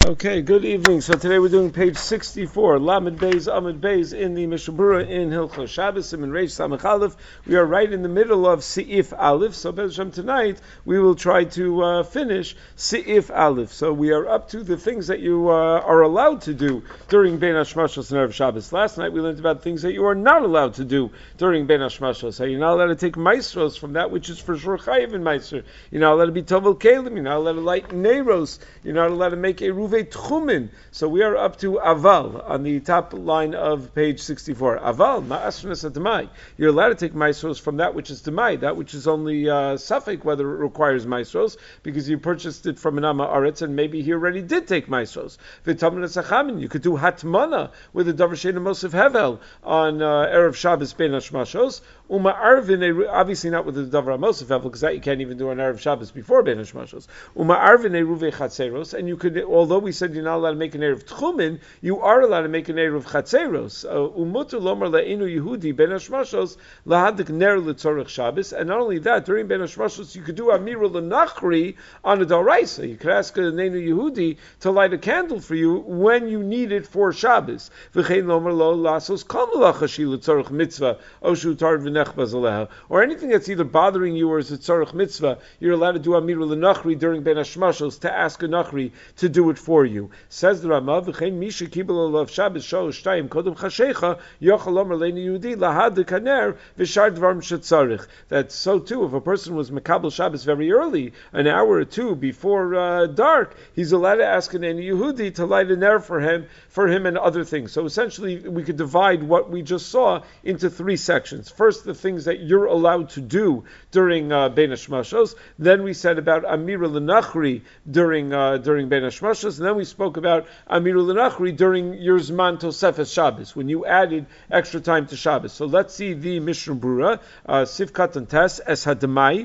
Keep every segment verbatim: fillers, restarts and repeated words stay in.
Okay, good evening. So today we're doing page sixty-four, Lamed Beis, Amud Beis in the Mishnah Berurah in Hilchos Shabbos and Reish Samach Aleph. We are right in the middle of Seif Aleph. So Be'ez Hashem tonight we will try to uh, finish Seif Aleph. So we are up to the things that you uh, are allowed to do during Bein Hashmashos and Erev Shabbos. Last night we learned about things that you are not allowed to do during Bein Hashmashos. So you're not allowed to take maestros from that which is for sure chayiv in meiser. You're not allowed to be tovel kelim. You're not allowed to light neiros. You're not allowed to make a ruve tchumin. So we are up to aval on the top line of page sixty-four. Aval ma'asrnas admai. You're allowed to take maestros from that which is demai, that which is only uh, suffix whether it requires maestros, because you purchased it from an amma aretz and maybe he already did take maestros. V'tamna sachamin. You could do hatmana with a davar sheina mosif hevel on uh, erev Shabbos bein hashmashos. Uma arvin, obviously not with the davar mosif hevel, because that you can't even do on erev Shabbos before bein hashmashos. Uma arvin eruve chatzeros, and you could, although we said you're not allowed to make an erev tchumin, you are allowed to make an erev chatzeros. Umutu lomar le'inu Yehudi ben hashmashos lahadik ner letzorech Shabbos, and not only that, during ben hashmashos you could do amira lenachri on a daraisa. You could ask a neinu Yehudi to light a candle for you when you need it for Shabbos. V'chein lomar lo lasos kol malacha shi letzorech mitzvah oshu tar v'nech bazaleha, or anything that's either bothering you or is a tzorech mitzvah, you're allowed to do amira lenachri during ben hashmashos to ask a nachri to do it for you. Says the Rama, v'chein misha kibel olav Shabbos shalosh shtayim kodem chashecha yochel omer leinu Yehudi lahad dekaner v'shar dvarim shetzarich. That so too, if a person was mekabel Shabbos very early, an hour or two before uh, dark, he's allowed to ask an Yehudi to light a ner for him, for him and other things. So essentially, we could divide what we just saw into three sections. First, the things that you're allowed to do during uh, Bein Hashmashos. Then we said about Amira L'Nachri during uh, during Bein Hashmashos, and then we spoke about Amira L'Nachri during your Zman Tosefes Shabbos, when you added extra time to Shabbos. So let's see the Mishnah Berurah, uh, Sivkat and Tes, Es Hadamai.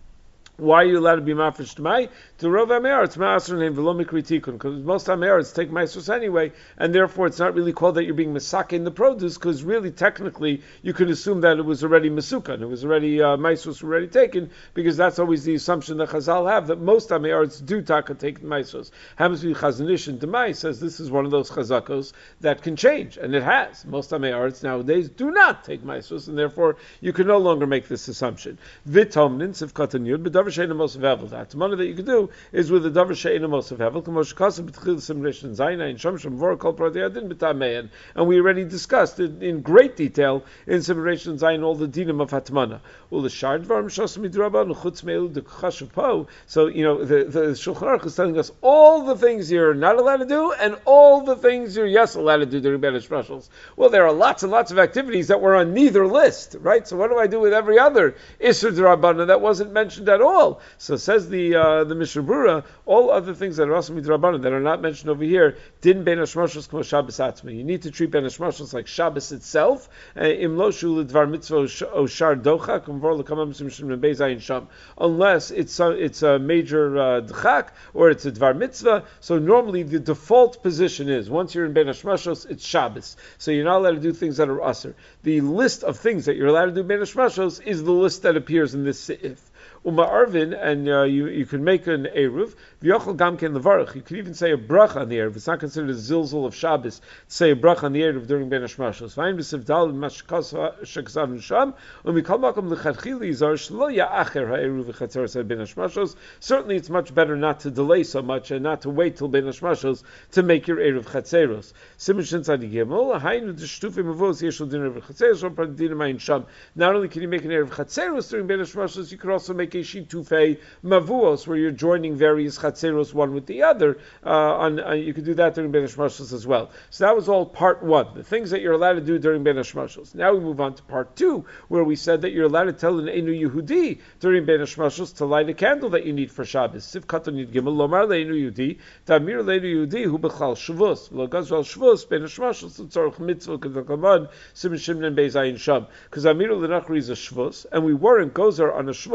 Why are you allowed to be mafresh t'mai? To Rov HaMe'aretz ma'asr name v'lo mikri tikun, because most HaMe'aretz take maestros anyway, and therefore it's not really called that you're being mesaka in the produce, because really, technically, you could assume that it was already mesukan, it was already, uh, maestros were already taken, because that's always the assumption that Chazal have, that most HaMe'aretz do taka take maestros. Happens to be Chazanish and Demai says this is one of those chazakos that can change, and it has. Most HaMe'aretz nowadays do not take maestros, and therefore you can no longer make this assumption. V'tomnin, sivkatan yud, b'davar she'ena mos v'hevel. The hatamana that you could do is with the davar she'ena mos v'hevel, k'mosh kasav b'tchil simrishon zayna in shom shom vor kol pratei adin b'tamein. And we already discussed it in great detail in simrishon zayin all the dinim of hatamana. U'l'shar dvarim shosam midraban chutz me'elu d'chashav po. So you know the the Shulchan Aruch is telling us all the things you're not allowed to do and all the things you're yes allowed to do during Bein Hashmashos. Well, there are lots and lots of activities that were on neither list, right? So what do I do with every other Isur D'Rabbanan that wasn't mentioned at all? So says the uh, the Mishnah Berurah, all other things that are also midrabanan that are not mentioned over here, din ben hashmashos k'mo Shabbos atzma. You need to treat ben hashmashos like Shabbos itself. Im lo shu l'dvar mitzvah o shar docha k'mvor l'kamam simshim bezayin sham. Unless it's a, it's a major uh, d'chak or it's a dvar mitzvah. So normally the default position is once you're in ben hashmashos, it's Shabbos. So you're not allowed to do things that are usher. The list of things that you're allowed to do ben hashmashos is the list that appears in this seif. Uma Arvin, and uh, you you can make an eruv. V'yochel gamken levarach. You can even say a bracha on the eruv. It's not considered a zilzul of Shabbos to say a bracha on the eruv during Ben Hashmashos. V'ayim b'sivdal mashkas shekzav nisham. Umikol makom lechatchili zar shlo ya'acher ha'eruv v'chatzeres Ben Hashmashos. Certainly, it's much better not to delay so much and not to wait till Ben Hashmashos to make your eruv chatzeros. Siman shin tzadi gimel. Haynu d'shtufe mavos yeshul din eruv chatzeros or pradin ma'in sham. Not only can you make an eruv chatzeros during Ben Hashmashos, you could also make a shitufei mavuos, where you're joining various chatzeros one with the other. Uh, on uh, you could do that during Ben Hashmashos as well. So that was all part one, the things that you're allowed to do during Ben Hashmashos. Now we move on to part two, where we said that you're allowed to tell an Einu Yehudi during Ben Hashmashos to light a candle that you need for Shabbos. Sif katan yud gimel lomar leinu Yehudi tamir leinu Yehudi hu b'chal shvus lo gazral shvus Ben Hashmashos tzorch mitzvah kedakavan sim shimnen bezayin sham, because amir lenachri is a shvus, and we weren't gozer on a shvus during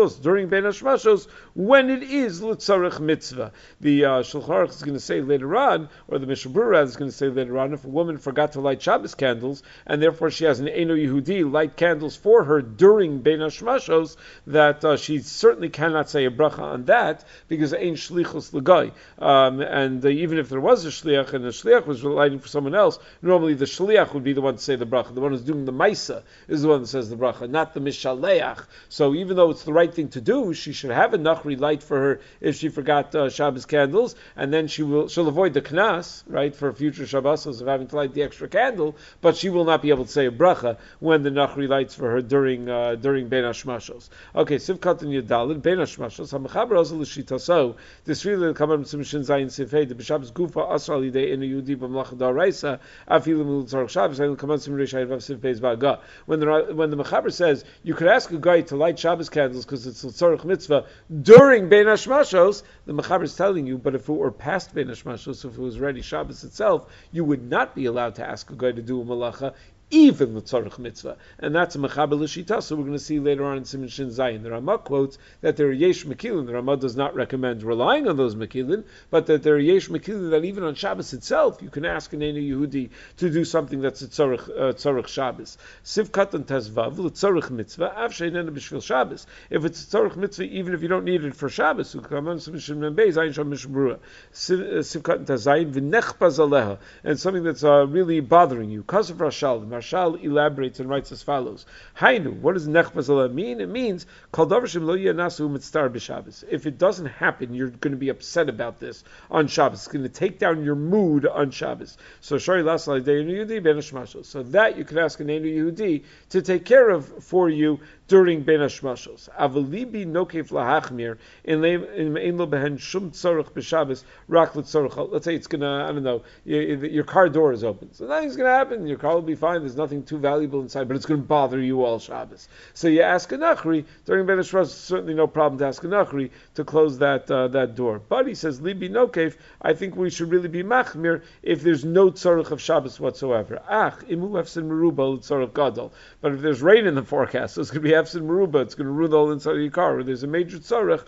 Ben Hashmashos when it is L'tzarech Mitzvah. The uh, Shulchan Aruch is going to say later on, or the Mishnah Berurah is going to say later on, if a woman forgot to light Shabbos candles, and therefore she has an Eino Yehudi light candles for her during Ben Hashmashos, that uh, she certainly cannot say a bracha on that, because Ein Shlichus L'Gai. Um, and uh, even if there was a Shliach, and the Shliach was lighting for someone else, normally the Shliach would be the one to say the bracha. The one who's doing the Maisa is the one that says the bracha, not the Mishaleach. So even though it's the right thing to do, she should have a Nachri light for her if she forgot uh, Shabbos candles, and then she will she'll avoid the Knas, right, for future Shabbosos of having to light the extra candle, but she will not be able to say a bracha when the Nachri lights for her during uh, during Ben Hashmashos. Okay, Sivkat and Yadalid, Ben Hashmashos, HaMechaber also l'shitaso, this really comes from Shin Zayin Sifei, the B'Shabbos Gufa Asra Lidei Inu Yudi B'Mlach Daraisa, Afilu Mil Tzarech Shabbos, Ayil Kaman Sim Reish Hayvav Sifei's Ba'ga. When the when the Mechaber says you could ask a guy to light Shabbos candles because it's Tzarech Mitzvah during Ben Hashmashos, the Mechaber is telling you, but if it were past Ben Hashmashos, if it was already Shabbos itself, you would not be allowed to ask a guy to do a malacha, even the tzarech mitzvah, and that's a mechaber l'shita. So we're going to see later on in Siman Shin Zayin. The Ramah quotes that there are yesh mekilin. The Ramah does not recommend relying on those mekilin, but that there are yesh mekilin that even on Shabbos itself you can ask an Eino Yehudi to do something that's a tzarech uh, tzarech Shabbos. Sivkat and tezvav l'tzarech mitzvah av she'inena b'shvil Shabbos. If it's a tzarech mitzvah, even if you don't need it for Shabbos, so come on Siman Shin Mem Beis Zayin Sham Mishnah Berurah. Sivkat and tezayin v'nechpaz aleha, and something that's uh, really bothering you. Kasav Rashal. Marshal elaborates and writes as follows. Hainu, what does nechbaz aleha mean? It means kol davar shem lo yanasu mitztar b'Shabbos. If it doesn't happen, you're going to be upset about this on Shabbos. It's going to take down your mood on Shabbos. So shari lasal Eino Yehudi ben Hashmashos. So that you could ask an Eino Yehudi to take care of for you during Ben Hashmashos. Avalibi nokef lahachmir in ein lo behen shum tzorach b'Shabbos rak l'tzorach. Let's say it's gonna, I don't know, your, your car door is open, so nothing's gonna happen. Your car will be fine. There's nothing too valuable inside, but it's gonna bother you all Shabbos. So you ask a nachri during Ben Hashmashos. Certainly no problem to ask a nachri to close that uh, that door. But he says libi nokef. I think we should really be machmir if there's no tzorach of Shabbos whatsoever. Ach imu efsin meruba l'tzorach gadol. But if there's rain in the forecast, so it's gonna be Efsin Meruba, it's going to ruin the whole inside of your car, or there's a major tzarech,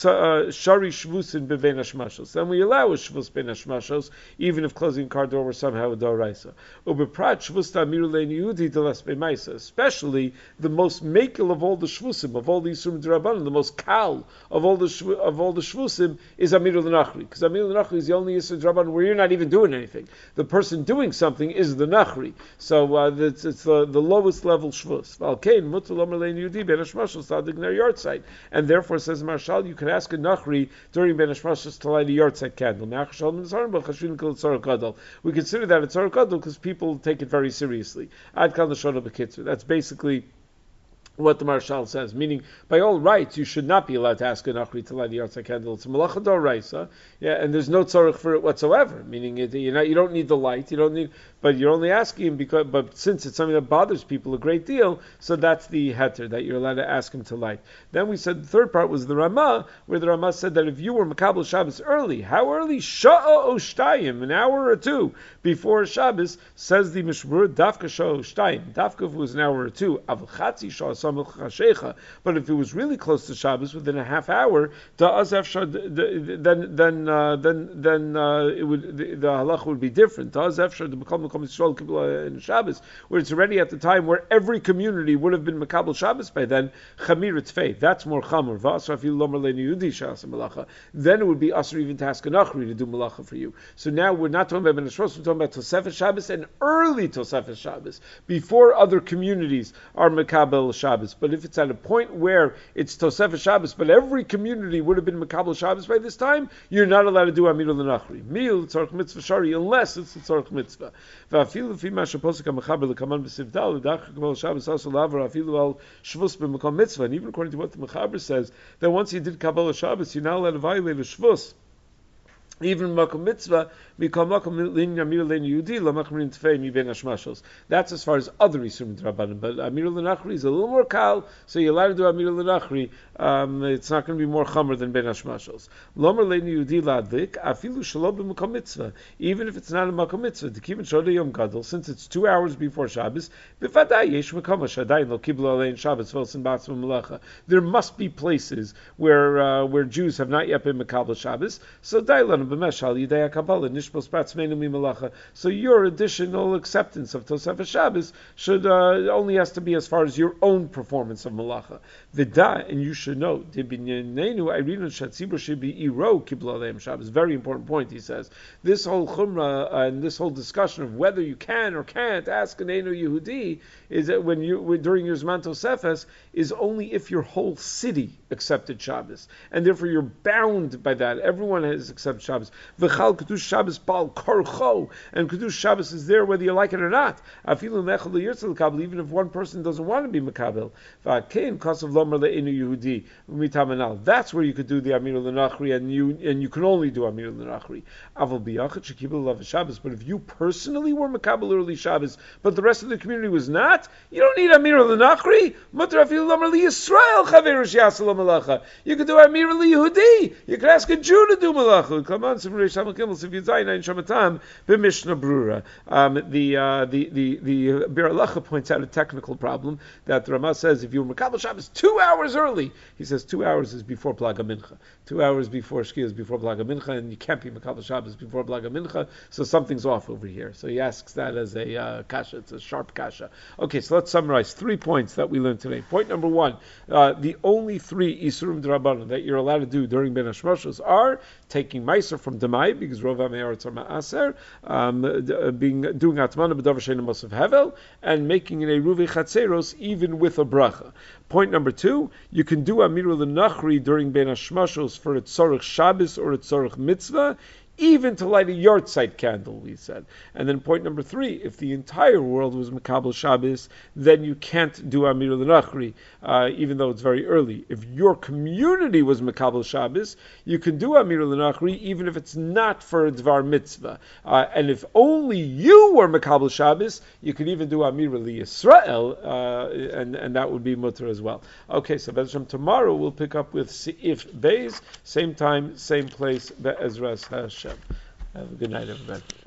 shari shvusin bevein hashmashos. Then we allow a shvus bein hashmashos, even if closing car door were somehow a doraisa. Ubeprat shvus ta'amiru lein yehudi delas b'maisa, especially the most makel of all the shvusim, of all the yisurim d'rabbanan, the most kal of all the shv- of all the shvusim is amiru l'nachri, because amiru l'nachri is the only yisur d'rabbanan where you're not even doing anything. The person doing something is the nachri, so uh, it's, it's the, the lowest level shvus. Valkein mutar l'omer lein yehudi Ben Hashmashos sadig ner yortzeit, and therefore says Marshal, you can ask a nachri during Ben Hashmashos to light a yortzeit candle. We consider that a tzarech gadol because people take it very seriously. Ad kan l'shon b'kitzur. That's basically what the Marshal says, meaning by all rights you should not be allowed to ask a nachri to light a yortzeit candle. It's a malacha d'oraisa, yeah, and there's no tzarech for it whatsoever. Meaning it, you're not, you don't need the light, you don't need, but you're only asking him because. But since it's something that bothers people a great deal, so that's the heter that you're allowed to ask him to light. Then we said the third part was the Ramah, where the Ramah said that if you were makabel Shabbos early, how early? Sha'a o shtayim, an hour or two before Shabbos, says the Mishmur, dafka sha'a o shtayim. Dafka was an hour or two. Avol chatzi sha'a. But if it was really close to Shabbos, within a half hour, then then uh, then then uh, it would the, the halacha would be different. In Shabbos, where it's already at the time where every community would have been makabel Shabbos by then. Chamir tzfei, that's more chamor. Then it would be asur even to ask a nachri to do malacha for you. So now we're not talking about Ben Hashmashos, we're talking about Tosefes Shabbos and early Tosefes Shabbos before other communities are makabel Shabbos. But if it's at a point where it's Tosefes Shabbos, but every community would have been makabel Shabbos by this time, you're not allowed to do Amiru l'nachri. Mil tzarech mitzvah shari, unless it's the tzarech mitzvah. V'afilu fi ma sheposek ha'mechaber l'kaman b'sivdal l'dach kabel Shabbos also lavar afilu al shvus b'makom mitzvah. And even according to what the mechaber says, that once you did kabel Shabbos, you're not allowed to violate a shvus Even makom mitzvah, mikol makom lin amir len yudi lamachmin tfei mi ben hashmashos. That's as far as other isurim drabanan. But amir lenachri is a little more kal, so you're allowed to do amir lenachri. Um, it's not going to be more chamer than ben hashmashos. Lomer len yudi ladlik afilu shalom b'makom mitzvah. Even if it's not a makom mitzvah, to keep it shoda yom gadol, since it's two hours before Shabbos, b'vaday yesh makom shadayin lo kiblu alein Shabbos v'osin b'atzma melacha. There must be places where uh, where Jews have not yet been makabel Shabbos. So dailan. So your additional acceptance of Tosefes Shabbos should uh, only has to be as far as your own performance of Malacha. Vida, and you should know, very important point, he says. This whole chumrah uh, and this whole discussion of whether you can or can't ask an Einu Yehudi is that when you when, during your Zman Tosefes is only if your whole city accepted Shabbos, and therefore you're bound by that. Everyone has accepted Shabbos. V'chal Kedush Shabbos bal korcho, and Kedush Shabbos is there whether you like it or not. Even if one person doesn't want to be Makabel. V'akein kasav lomer le'enu Yehudi umitamanal. That's where you could do the Amir l'Nachri, and you and you can only do Amir l'Nachri. Aval biyachad shekibel love Shabbos. But if you personally were Makabel early Shabbos, but the rest of the community was not, you don't need Amir l'Nachri. Mutar afilu lomer liYisrael chaverush yasel malacha. You could do Amir l'Yehudi. You could ask a Jew to do malacha. Come on, some Reish Hamel Kimmel, if you die nine Shamatam, b'Mishnah Brura. Um, the uh, the the the Bir Halacha points out a technical problem that the Ramah says if you're Makabel Shabbos two hours early, he says two hours is before Plaga Mincha, two hours before Shkia is before Plaga Mincha, and you can't be Makabel Shabbos before Plaga Mincha, so something's off over here. So he asks that as a uh, kasha. It's a sharp kasha. Okay, so let's summarize three points that we learned today. Point number one: uh, the only three isurim d'Rabbanan that you're allowed to do during Ben Hashmashos are taking meiser from Demai, because Rov HaMe'aretz are Ma'aser, um, uh, being doing Atmana b'davar she'eino Mosef Hevel, and making an Eruvi Chatzeros even with a bracha. Point number two: you can do Amiru l'Nachri during Ben Hashmashos for a tzorich Shabbos or a tzorich Mitzvah, even to light a yahrzeit candle, we said. And then point number three, if the entire world was Makabel Shabbos, then you can't do Amir l'Nachri, uh, even though it's very early. If your community was Makabel Shabbos, you can do Amir l'Nachri, even if it's not for a Dvar Mitzvah. Uh, and if only you were Makabel Shabbos, you could even do Amir l'Yisrael, uh, and, and that would be Mutter as well. Okay, so Bezram, tomorrow we'll pick up with Seif Beis, same time, same place, Be'ezras Hashem. Have a good night, everybody.